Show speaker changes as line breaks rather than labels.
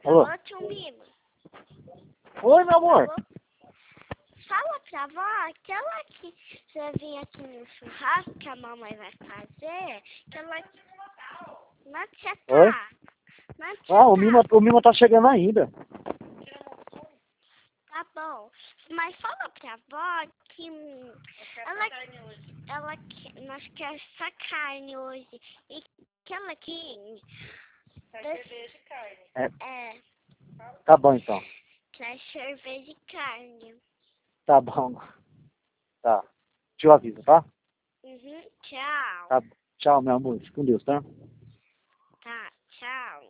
Alô?
Alô, tio Mimo.
Oi, meu amor.
Alô? Fala pra avó, aquela que você vir aqui no churrasco que a mamãe vai fazer, que ela... Onde você tá?
Oi?
Onde você
Ah, o
tá?
Mima tá chegando ainda.
Tá bom. Mas fala pra avó que nós quer essa carne hoje. E que ela aqui...
Cerveja de carne.
É,
Tá bom, então.
quer cerveja de carne.
Tá bom. Tá. Te aviso, tá?
Uhum, tchau.
Tá. Tchau, meu amor. Fica com Deus, tá?
Tá, tchau.